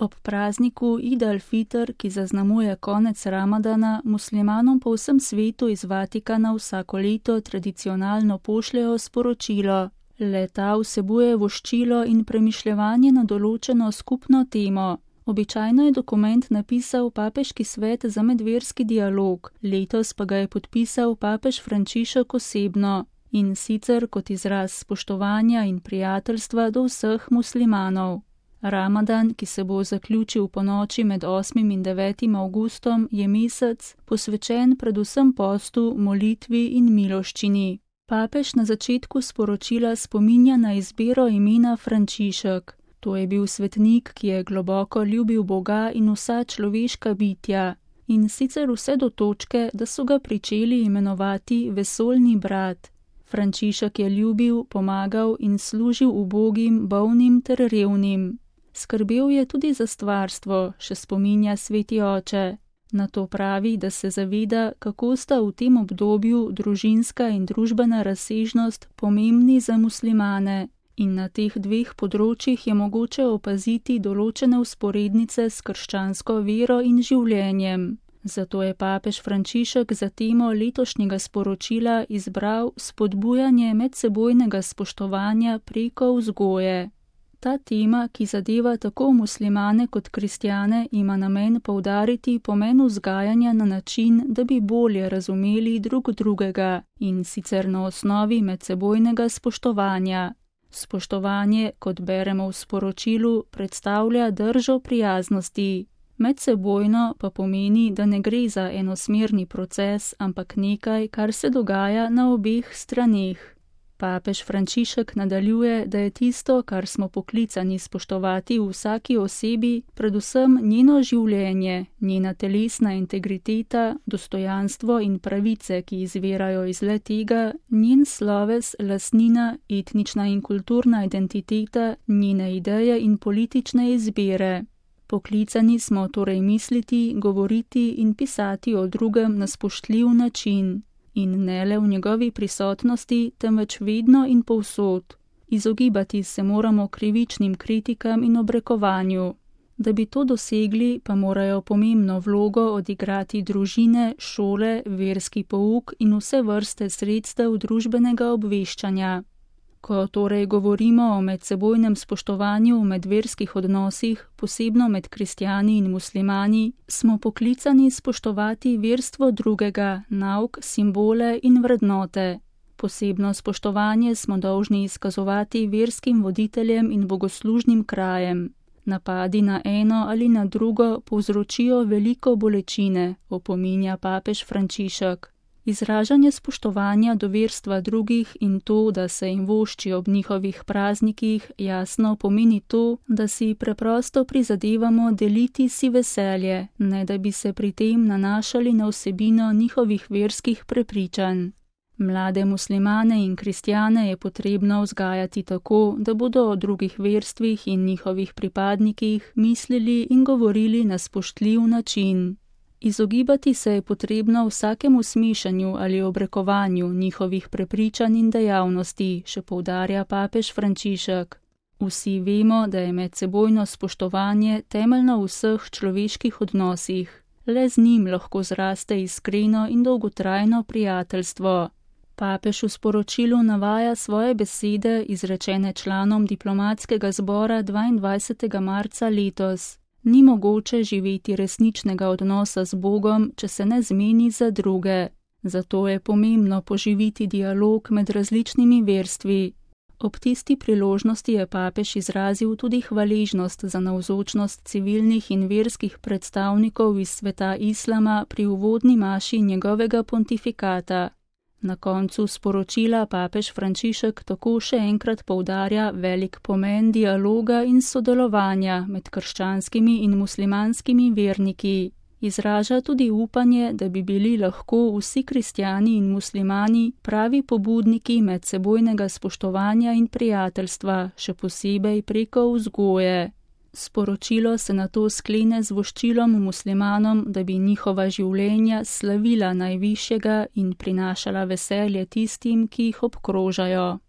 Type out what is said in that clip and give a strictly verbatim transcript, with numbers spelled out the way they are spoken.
Ob prazniku Id al-Fitr, ki zaznamuje konec Ramadana, muslimanom po vsem svetu iz Vatikana vsako leto tradicionalno pošljejo sporočilo. Le-ta vsebuje voščilo in premišljevanje na določeno skupno temo. Običajno je dokument napisal Papeški svet za medverski dialog, letos pa ga je podpisal papež Frančišek osebno, in sicer kot izraz spoštovanja in prijateljstva do vseh muslimanov. Ramadan, ki se bo zaključil po noči med osmim in devetim avgustom, je mesec, posvečen predvsem postu, molitvi in miloščini. Papež na začetku sporočila spominja na izbiro imena Frančišek. To je bil svetnik, ki je globoko ljubil Boga in vsa človeška bitja, in sicer vse do točke, da so ga pričeli imenovati vesoljni brat. Frančišek je ljubil, pomagal in služil ubogim, bolnim ter revnim. Skrbel je tudi za stvarstvo, še spominja sveti oče. Nato pravi, da se zaveda, kako sta v tem obdobju družinska in družbena razsežnost pomembni za muslimane, in na teh dveh področjih je mogoče opaziti določene vzporednice s krščansko vero in življenjem. Zato je papež Frančišek za temo letošnjega sporočila izbral spodbujanje medsebojnega spoštovanja preko vzgoje. Ta tema, ki zadeva tako muslimane kot kristjane, ima namen poudariti pomen vzgajanja na način, da bi bolje razumeli drug drugega, in sicer na osnovi medsebojnega spoštovanja. Spoštovanje, kot beremo v sporočilu, predstavlja držo prijaznosti. Medsebojno pa pomeni, da ne gre za enosmerni proces, ampak nekaj, kar se dogaja na obeh straneh. Papež Frančišek nadaljuje, da je tisto, kar smo poklicani spoštovati v vsaki osebi, predvsem njeno življenje, njena telesna integriteta, dostojanstvo in pravice, ki izvirajo iz le-tega, njen sloves, lastnina, etnična in kulturna identiteta, njene ideje in politične izbire. Poklicani smo torej misliti, govoriti in pisati o drugem na spoštljiv način. In ne le v njegovi prisotnosti, temveč vedno in povsod. Izogibati se moramo krivičnim kritikam in obrekovanju. Da bi to dosegli, pa morajo pomembno vlogo odigrati družine, šole, verski pouk in vse vrste sredstev družbenega obveščanja. Ko torej govorimo o medsebojnem spoštovanju v medverskih odnosih, posebno med kristjani in muslimani, smo poklicani spoštovati verstvo drugega, nauk, simbole in vrednote. Posebno spoštovanje smo dolžni izkazovati verskim voditeljem in bogoslužnim krajem. Napadi na eno ali na drugo povzročijo veliko bolečine, opominja papež Frančišek. Izražanje spoštovanja do verstva drugih in to, da se jim vošči ob njihovih praznikih, jasno pomeni to, da si preprosto prizadevamo deliti si veselje, ne da bi se pri tem nanašali na vsebino njihovih verskih prepričanj. Mlade muslimane in kristjane je potrebno vzgajati tako, da bodo o drugih verstvih in njihovih pripadnikih mislili in govorili na spoštljiv način. Izogibati se je potrebno vsakemu smešanju ali obrekovanju njihovih prepričanj in dejavnosti, še poudarja papež Frančišek. Vsi vemo, da je medsebojno spoštovanje temeljno v vseh človeških odnosih. Le z njim lahko zraste iskreno in dolgotrajno prijateljstvo. Papež v sporočilu navaja svoje besede, izrečene članom diplomatskega zbora dvaindvajsetega marca letos. Ni mogoče živeti resničnega odnosa z Bogom, če se ne zmeni za druge. Zato je pomembno poživiti dialog med različnimi verstvi. Ob tisti priložnosti je papež izrazil tudi hvaležnost za navzočnost civilnih in verskih predstavnikov iz sveta islama pri uvodni maši njegovega pontifikata. Na koncu sporočila papež Frančišek tako še enkrat poudarja velik pomen dialoga in sodelovanja med krščanskimi in muslimanskimi verniki. Izraža tudi upanje, da bi bili lahko vsi kristjani in muslimani pravi pobudniki medsebojnega spoštovanja in prijateljstva, še posebej preko vzgoje. Sporočilo se nato sklene z voščilom muslimanom, da bi njihova življenja slavila najvišjega in prinašala veselje tistim, ki jih obkrožajo.